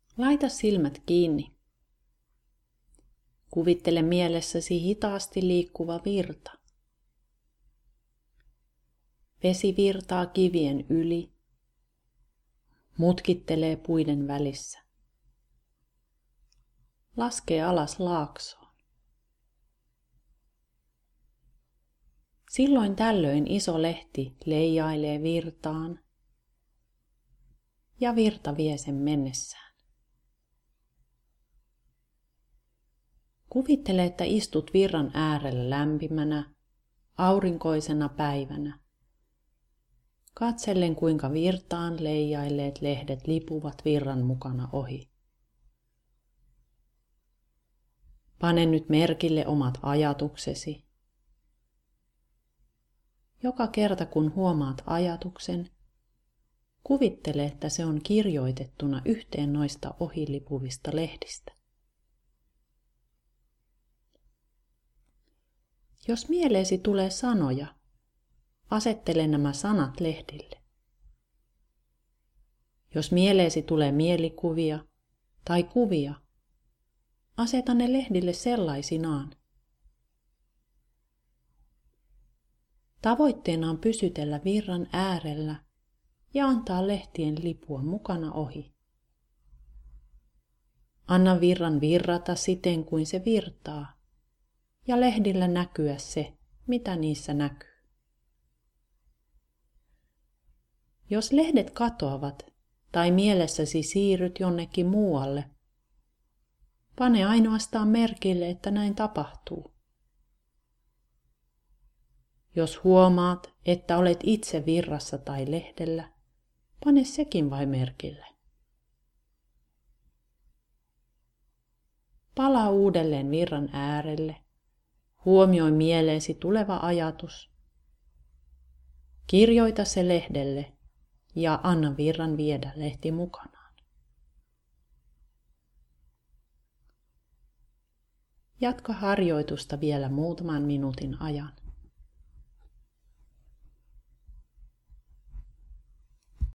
Laita silmät kiinni. Kuvittele mielessäsi hitaasti liikkuva virta. Vesi virtaa kivien yli, mutkittelee puiden välissä. Laskee alas laaksoon. Silloin tällöin iso lehti leijailee virtaan ja virta vie sen mennessään. Kuvittele, että istut virran äärellä lämpimänä, aurinkoisena päivänä. Katsellen, kuinka virtaan leijailleet lehdet lipuvat virran mukana ohi. Pane nyt merkille omat ajatuksesi. Joka kerta kun huomaat ajatuksen, kuvittele, että se on kirjoitettuna yhteen noista ohilipuvista lehdistä. Jos mieleesi tulee sanoja, asettele nämä sanat lehdille. Jos mieleesi tulee mielikuvia tai kuvia, aseta ne lehdille sellaisinaan. Tavoitteena on pysytellä virran äärellä ja antaa lehtien lipua mukana ohi. Anna virran virrata siten kuin se virtaa ja lehdillä näkyä se, mitä niissä näkyy. Jos lehdet katoavat tai mielessäsi siirryt jonnekin muualle, pane ainoastaan merkille, että näin tapahtuu. Jos huomaat, että olet itse virrassa tai lehdellä, pane sekin vain merkille. Palaa uudelleen virran äärelle. Huomioi mieleesi tuleva ajatus. Kirjoita se lehdelle ja anna virran viedä lehti mukanaan. Jatka harjoitusta vielä muutaman minuutin ajan.